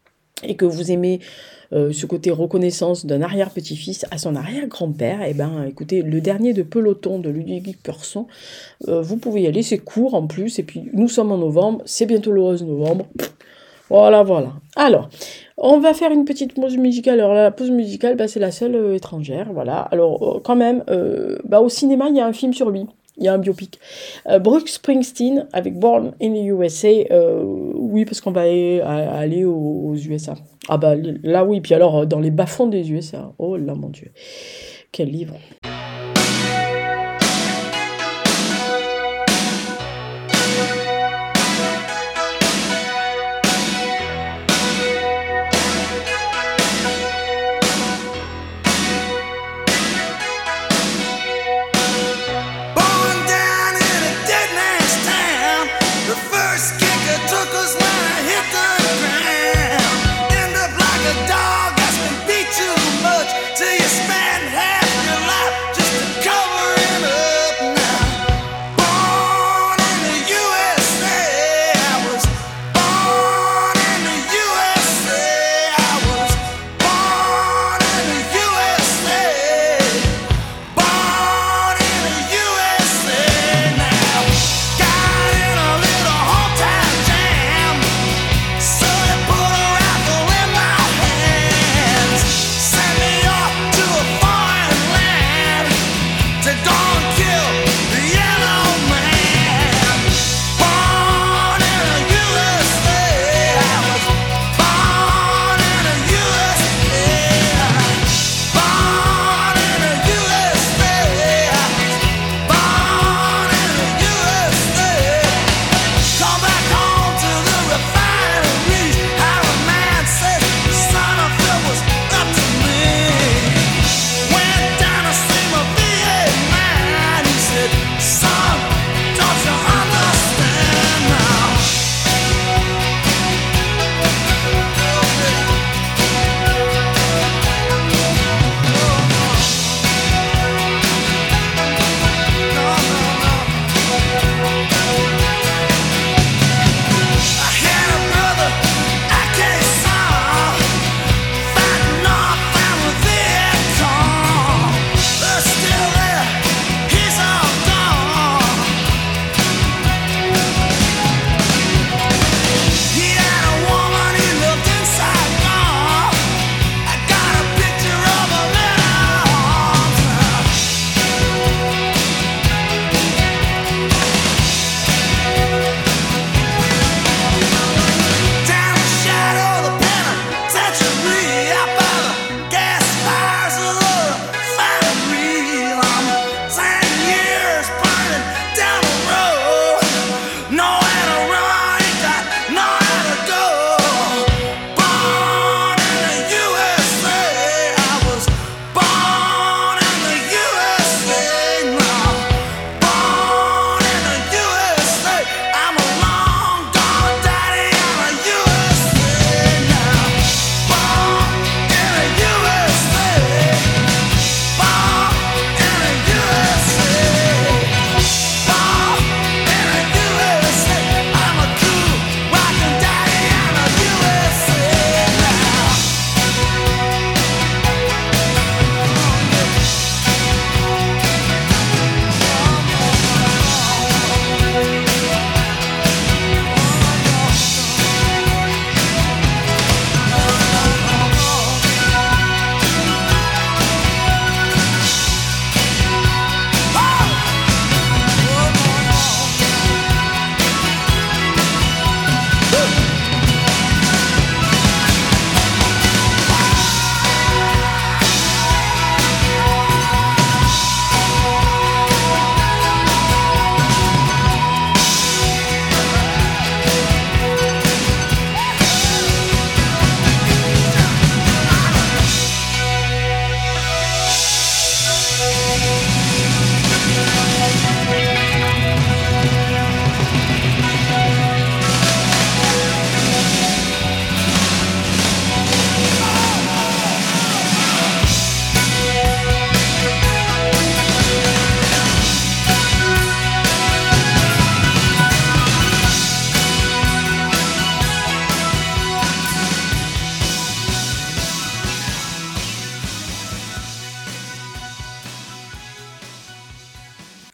et que vous aimez euh, ce côté reconnaissance d'un arrière-petit-fils à son arrière-grand-père, et eh ben écoutez, le dernier de Peloton de Ludwig Persson, euh, vous pouvez y aller, c'est court en plus, et puis nous sommes en novembre, c'est bientôt le onze novembre, voilà, voilà. Alors, on va faire une petite pause musicale. Alors la pause musicale, bah, c'est la seule euh, étrangère, voilà. Alors euh, quand même, euh, bah, au cinéma, il y a un film sur lui. Il y a un biopic. Euh, Bruce Springsteen avec Born in the U S A. Euh, oui, parce qu'on va aller, aller aux, aux U S A. Ah bah là oui, puis alors dans les bas-fonds des U S A. Oh là mon Dieu. Quel livre. So they put a rifle in my hand.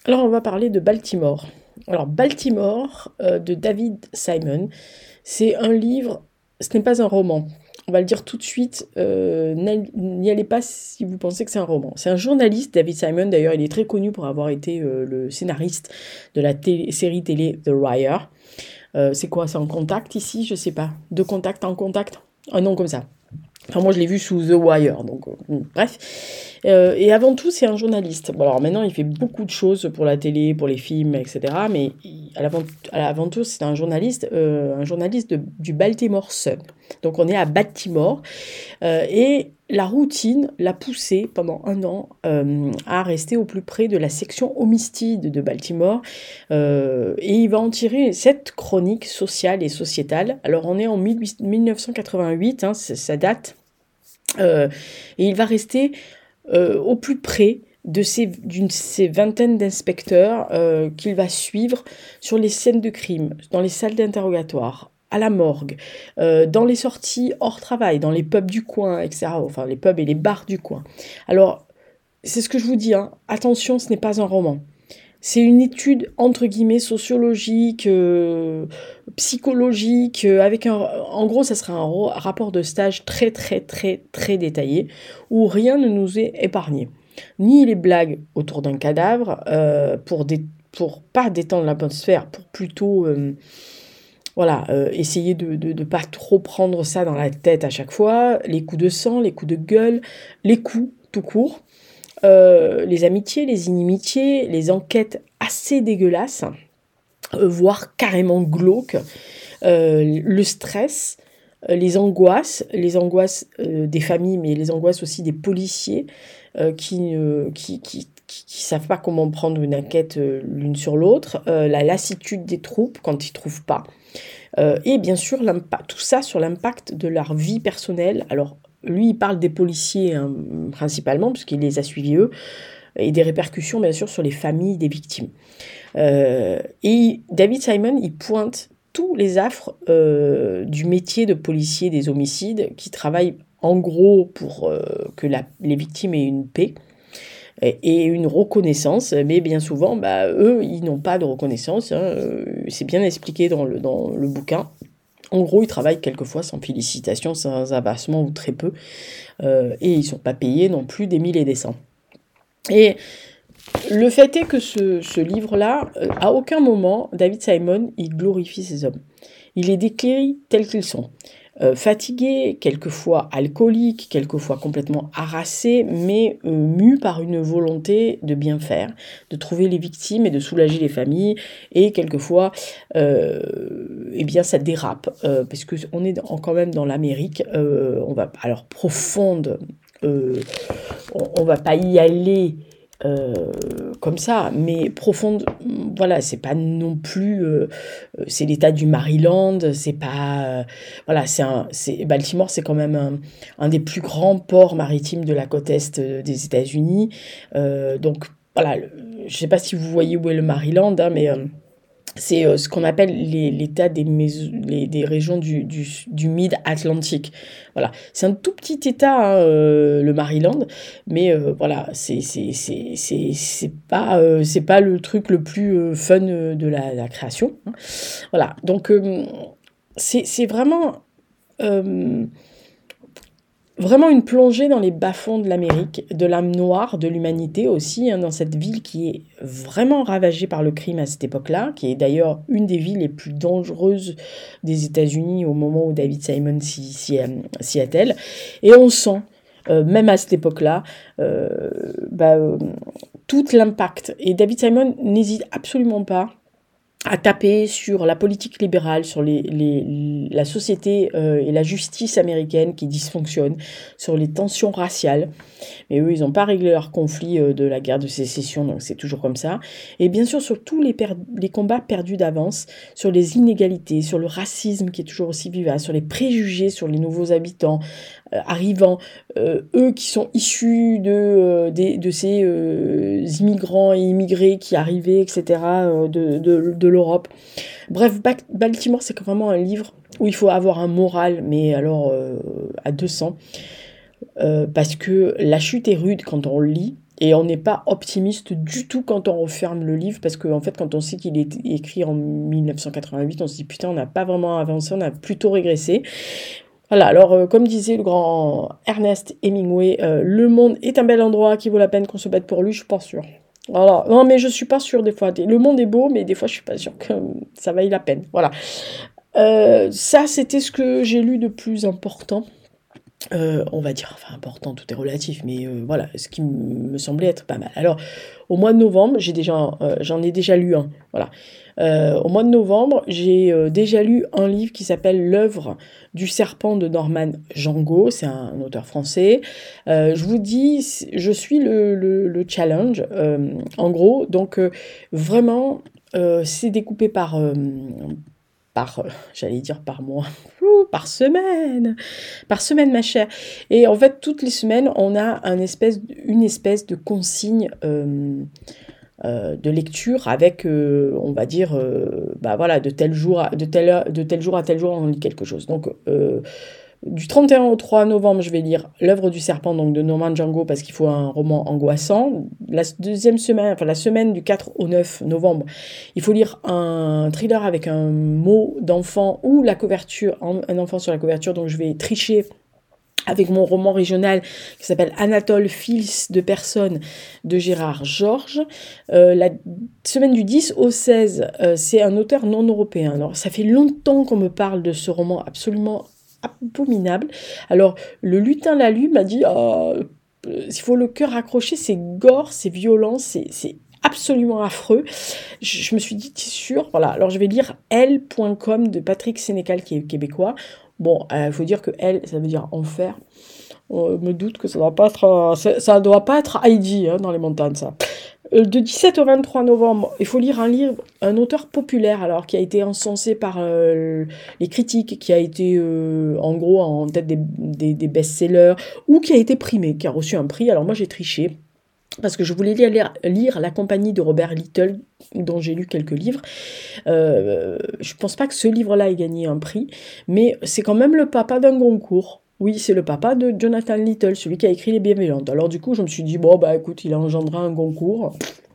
Alors, on va parler de Baltimore. Alors, Baltimore, euh, de David Simon, c'est un livre, ce n'est pas un roman. On va le dire tout de suite, euh, n'y allez pas si vous pensez que c'est un roman. C'est un journaliste, David Simon, d'ailleurs, il est très connu pour avoir été euh, le scénariste de la télé- série télé The Wire. Euh, c'est quoi, c'est en contact ici? Je sais pas. De contact en contact? Un nom comme ça. Enfin, moi, je l'ai vu sous The Wire, donc euh, bref. Euh, et avant tout, c'est un journaliste. Bon, alors maintenant, il fait beaucoup de choses pour la télé, pour les films, et cetera. Mais il, à, l'avant, à l'avant tout, c'est un journaliste, euh, un journaliste de, du Baltimore Sun. Donc, on est à Baltimore. Euh, et la routine l'a poussé pendant un an euh, à rester au plus près de la section homicide de Baltimore. Euh, et il va en tirer cette chronique sociale et sociétale. Alors, on est en mille neuf cent quatre-vingt-huit, hein, ça date. Euh, et il va rester euh, au plus près de ces, d'une ces vingtaines d'inspecteurs euh, qu'il va suivre sur les scènes de crime, dans les salles d'interrogatoire, à la morgue, euh, dans les sorties hors travail, dans les pubs du coin, et cetera. Enfin, les pubs et les bars du coin. Alors, c'est ce que je vous dis, hein, attention, ce n'est pas un roman. C'est une étude, entre guillemets, sociologique, euh, psychologique, euh, avec un... En gros, ça sera un ro- rapport de stage très, très, très, très détaillé, où rien ne nous est épargné. Ni les blagues autour d'un cadavre, euh, pour, dé- pour pas détendre l'atmosphère, pour plutôt... Euh, voilà, euh, essayer de ne pas trop prendre ça dans la tête à chaque fois, les coups de sang, les coups de gueule, les coups, tout court. Euh, les amitiés, les inimitiés, les enquêtes assez dégueulasses, euh, voire carrément glauques, euh, le stress, euh, les angoisses, les angoisses euh, des familles, mais les angoisses aussi des policiers euh, qui, euh, qui, qui, qui, qui savent pas comment prendre une enquête euh, l'une sur l'autre, euh, la lassitude des troupes quand ils trouvent pas, euh, et bien sûr tout ça sur l'impact de leur vie personnelle. Alors lui, il parle des policiers hein, principalement, puisqu'il les a suivis eux, et des répercussions, bien sûr, sur les familles des victimes. Euh, et David Simon, il pointe tous les affres euh, du métier de policier des homicides, qui travaillent en gros pour euh, que la, les victimes aient une paix et, et une reconnaissance, mais bien souvent, bah, eux, ils n'ont pas de reconnaissance. Hein, c'est bien expliqué dans le, dans le bouquin. En gros, ils travaillent quelquefois sans félicitations, sans avancement ou très peu. Euh, et ils ne sont pas payés non plus des mille et des cents. Et le fait est que ce, ce livre-là, euh, à aucun moment, David Simon, il glorifie ces hommes. Il les décrit tels qu'ils sont. Euh, fatigués, quelquefois alcooliques, quelquefois complètement harassés, mais euh, mus par une volonté de bien faire, de trouver les victimes et de soulager les familles, et quelquefois, euh, eh bien, ça dérape, euh, parce qu'on est dans, quand même dans l'Amérique, euh, on va, alors profonde, euh, on, on va pas y aller Euh, comme ça, mais profonde, voilà, c'est pas non plus, euh, c'est l'état du Maryland, c'est pas, euh, voilà, c'est un, c'est, Baltimore, c'est quand même un, un des plus grands ports maritimes de la côte est des États-Unis, euh, donc voilà, le, je sais pas si vous voyez où est le Maryland, hein, mais euh, c'est euh, ce qu'on appelle les, l'état des, maisons, les, des régions du, du, du Mid-Atlantique. Voilà. C'est un tout petit état, hein, euh, le Maryland, mais euh, voilà, c'est, c'est, c'est, c'est, c'est, pas, euh, c'est pas le truc le plus euh, fun de la, la création. Hein. Voilà. Donc, euh, c'est, c'est vraiment... Euh, Vraiment une plongée dans les bas-fonds de l'Amérique, de l'âme noire, de l'humanité aussi, hein, dans cette ville qui est vraiment ravagée par le crime à cette époque-là, qui est d'ailleurs une des villes les plus dangereuses des États-Unis au moment où David Simon s'y, s'y, s'y attelle. Et on sent, euh, même à cette époque-là, euh, bah, euh, tout l'impact. Et David Simon n'hésite absolument pas à taper sur la politique libérale, sur les, les, la société euh, et la justice américaine qui dysfonctionne, sur les tensions raciales. Mais eux, ils n'ont pas réglé leur conflit euh, de la guerre de sécession, donc c'est toujours comme ça. Et bien sûr, sur tous les, per- les combats perdus d'avance, sur les inégalités, sur le racisme qui est toujours aussi vivace, sur les préjugés, sur les nouveaux habitants euh, arrivants, euh, eux qui sont issus de, euh, de, de ces euh, immigrants et immigrés qui arrivaient, et cetera, euh, de, de, de l'Europe. Bref, Baltimore, c'est vraiment un livre où il faut avoir un moral, mais alors euh, à deux cents, euh, parce que la chute est rude quand on le lit, Et on n'est pas optimiste du tout quand on referme le livre, parce qu'en en fait, quand on sait qu'il est écrit en dix-neuf cent quatre-vingt-huit, on se dit putain, on n'a pas vraiment avancé, on a plutôt régressé. Voilà, alors euh, comme disait le grand Ernest Hemingway, euh, le monde est un bel endroit qui vaut la peine qu'on se batte pour lui, je suis pas sûre. Voilà, non mais je suis pas sûre des fois. Le monde est beau, mais des fois je suis pas sûre que ça vaille la peine. Voilà. Euh, ça, c'était ce que j'ai lu de plus important. Euh, on va dire, enfin important, tout est relatif, mais euh, voilà, ce qui me semblait être pas mal. Alors, au mois de novembre, j'ai déjà, euh, j'en ai déjà lu un. Voilà. Euh, au mois de novembre, j'ai euh, déjà lu un livre qui s'appelle L'œuvre du serpent de Norman Jango. C'est un, un auteur français. Euh, je vous dis, je suis le, le, le challenge. Euh, en gros, donc euh, vraiment, euh, c'est découpé par euh, par, euh, j'allais dire par mois, Ouh, par semaine, par semaine ma chère. Et en fait, toutes les semaines, on a un espèce, une espèce de consigne euh, euh, de lecture avec, euh, on va dire, euh, bah voilà, de tel jour, à, de tel, de tel jour à tel jour, on lit quelque chose. Donc, euh, du trente et un au trois novembre, je vais lire L'œuvre du serpent, donc de Norman Jango, parce qu'il faut un roman angoissant. La deuxième semaine, enfin la semaine du quatre au neuf novembre, il faut lire un thriller avec un mot d'enfant ou la couverture, un enfant sur la couverture, donc je vais tricher avec mon roman régional qui s'appelle Anatole, fils de personne, de Gérard Georges. Euh, la semaine du dix au seize, euh, c'est un auteur non européen. Alors, ça fait longtemps qu'on me parle de ce roman absolument abominable. Alors, le lutin l'a lu, m'a dit oh, il faut le cœur accroché, c'est gore, c'est violent, c'est, c'est absolument affreux. Je, je me suis dit, t'es sûr? Voilà, alors je vais lire elle point com de Patrick Sénécal, qui est québécois. Bon, il euh, faut dire que elle, ça veut dire enfer. On me doute que ça doit pas être, euh, ça, ça doit pas être Heidi hein, dans les montagnes, ça. Euh, de dix-sept au vingt-trois novembre, il faut lire un livre, un auteur populaire, alors qui a été encensé par euh, les critiques, qui a été euh, en gros en tête des, des, des best-sellers, ou qui a été primé, qui a reçu un prix. Alors moi j'ai triché, parce que je voulais lire, lire La compagnie de Robert Little, dont j'ai lu quelques livres. Euh, je pense pas que ce livre-là ait gagné un prix, mais c'est quand même le papa d'un Goncourt. Oui, c'est le papa de Jonathan Little, celui qui a écrit Les Bienveillantes. Alors du coup, je me suis dit, bon, bah écoute, il a engendré un Goncourt.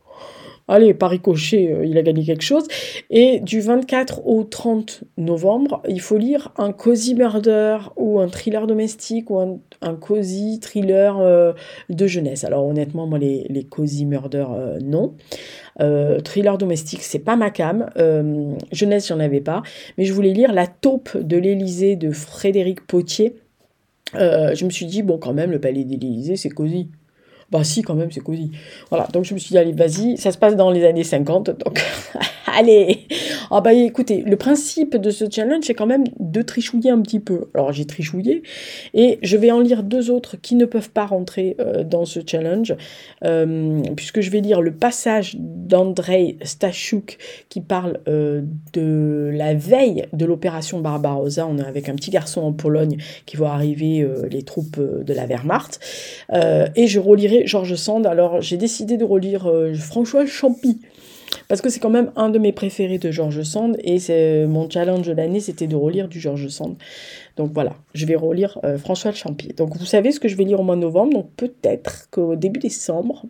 Allez, par ricochet, euh, il a gagné quelque chose. Et du vingt-quatre au trente novembre, il faut lire un cozy murder ou un thriller domestique ou un, un cozy thriller euh, de jeunesse. Alors honnêtement, moi, les, les cozy murder, euh, non. Euh, thriller domestique, c'est pas ma came. Euh, jeunesse, j'en avais pas. Mais je voulais lire La taupe de l'Élysée de Frédéric Potier. Euh, je me suis dit, bon, quand même, le palais de l'Élysée, c'est cosy. Bah si, quand même, c'est cosy. Voilà, donc je me suis dit, allez, vas-y, ça se passe dans les années cinquante, donc allez. Ah bah écoutez, le principe de ce challenge, c'est quand même de trichouiller un petit peu. Alors j'ai trichouillé, et je vais en lire deux autres qui ne peuvent pas rentrer euh, dans ce challenge, euh, puisque je vais lire le passage d'Andrzej Staszczuk, qui parle euh, de la veille de l'opération Barbarossa. On est avec un petit garçon en Pologne qui voit arriver euh, les troupes de la Wehrmacht, euh, et je relirai George Sand. Alors j'ai décidé de relire euh, François Champy, parce que c'est quand même un de mes préférés de George Sand, et c'est mon challenge de l'année, c'était de relire du George Sand. Donc voilà, je vais relire euh, François Champy. Donc vous savez ce que je vais lire au mois de novembre, donc peut-être qu'au début décembre,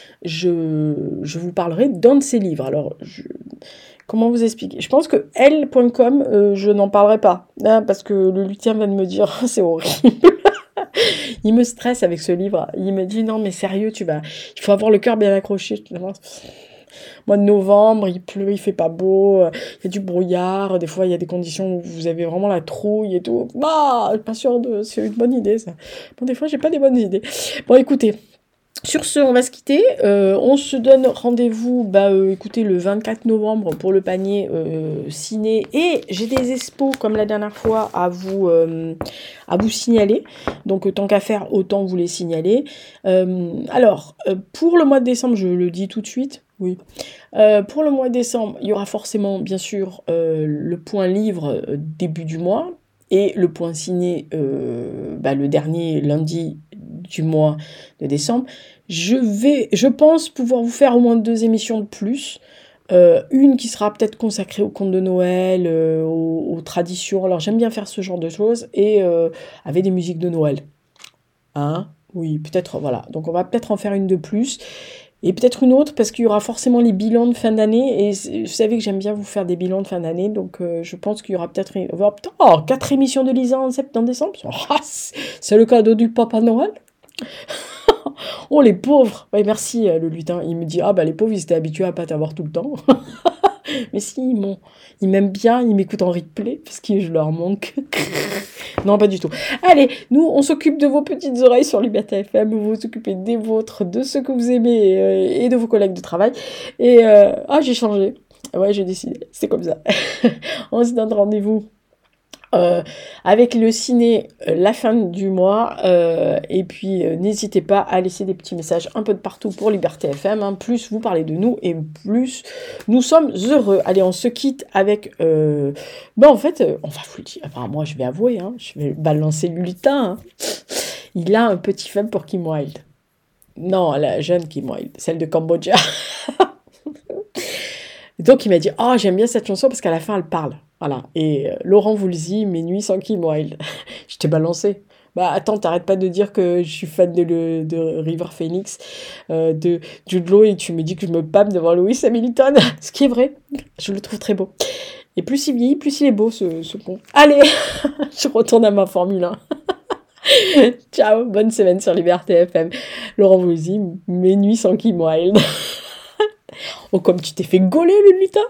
je, je vous parlerai d'un de ces livres. Alors, je, comment vous expliquer? Je pense que elle point com, euh, je n'en parlerai pas, hein, parce que le lutin vient de me dire, c'est horrible. Il me stresse avec ce livre. Il me dit, non mais sérieux, tu vas, il faut avoir le cœur bien accroché. Mois de novembre, il pleut, il fait pas beau, il y a du brouillard, des fois il y a des conditions où vous avez vraiment la trouille et tout. Bah, je suis pas sûre de, c'est une bonne idée ça. Bon, des fois j'ai pas des bonnes idées. Bon, écoutez. Sur ce, on va se quitter. Euh, on se donne rendez-vous, bah, euh, écoutez, le vingt-quatre novembre pour le panier euh, ciné. Et j'ai des expos, comme la dernière fois, à vous, euh, à vous signaler. Donc, euh, tant qu'à faire, autant vous les signaler. Euh, alors, euh, pour le mois de décembre, je le dis tout de suite, oui. Euh, pour le mois de décembre, il y aura forcément, bien sûr, euh, le point livre euh, début du mois. Et le point ciné, euh, bah, le dernier lundi du mois de décembre. Je vais, je pense pouvoir vous faire au moins deux émissions de plus. Euh, une qui sera peut-être consacrée aux contes de Noël, euh, aux, aux traditions. Alors j'aime bien faire ce genre de choses, et euh, avec des musiques de Noël. Hein, Oui, peut-être, voilà. Donc on va peut-être en faire une de plus. Et peut-être une autre, parce qu'il y aura forcément les bilans de fin d'année. Et vous savez que j'aime bien vous faire des bilans de fin d'année. Donc euh, je pense qu'il y aura peut-être... Oh, putain, oh, quatre émissions de Lisa en septembre, en décembre. Oh, c'est le cadeau du Papa Noël. Oh, les pauvres. Ouais, merci, le lutin. Il me dit, ah bah les pauvres, ils étaient habitués à pas t'avoir tout le temps. Mais si, ils m'ont... Ils m'aiment bien, ils m'écoutent en replay, parce que je leur manque. Non, pas du tout. Allez, nous, on s'occupe de vos petites oreilles sur Liberté F M, vous vous occupez des vôtres, de ceux que vous aimez euh, et de vos collègues de travail. Et, euh... ah, j'ai changé. Ouais, j'ai décidé, c'est comme ça. On se donne rendez-vous Euh, avec le ciné euh, la fin du mois euh, et puis euh, n'hésitez pas à laisser des petits messages un peu de partout pour Liberté F M, hein. Plus vous parlez de nous et plus nous sommes heureux. Allez, on se quitte avec euh, ben en fait euh, on va vous le dire, enfin moi je vais avouer, hein, je vais balancer le lutin, hein. Il a un petit faible pour Kim Wilde. Non, la jeune Kim Wilde, celle de Cambodge. Donc il m'a dit, oh j'aime bien cette chanson parce qu'à la fin elle parle. Voilà, et euh, Laurent Voulzy, Mes nuits sans Kim Wilde. Je t'ai balancé. Bah attends, t'arrêtes pas de dire que je suis fan de, le, de River Phoenix, euh, de Jude Law, et tu me dis que je me pâme devant Lewis Hamilton. Ce qui est vrai, je le trouve très beau. Et plus il vieillit, plus il est beau, ce, ce pont. Allez, je retourne à ma Formule un. Ciao, bonne semaine sur Liberté F M. Laurent Voulzy, Mes nuits sans Kim Wilde. Oh, comme tu t'es fait gauler, le lutin.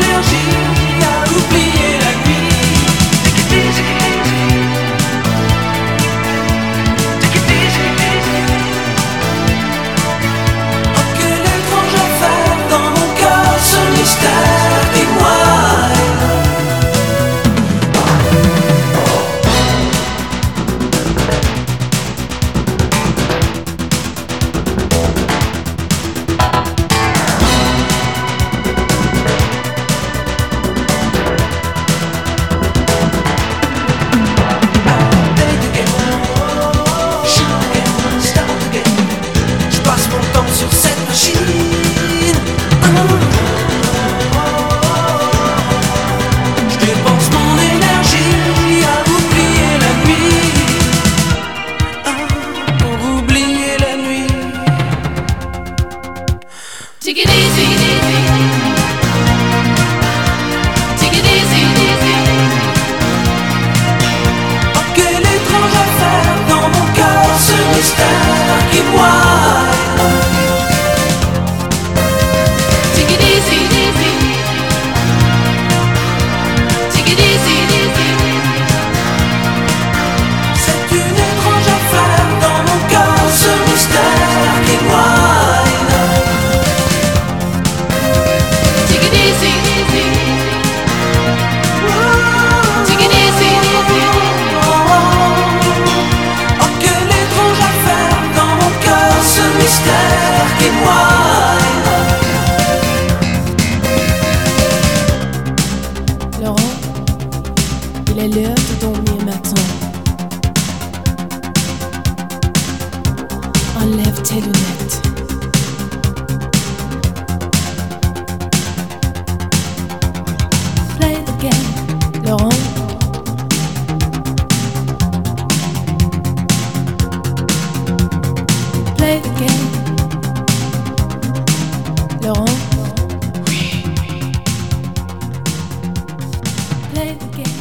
Oublier la nuit. Laurent, il est l'heure de dormir maintenant. Enlève tes lunettes. Play the game, Laurent. Play the game, Laurent. Play the game.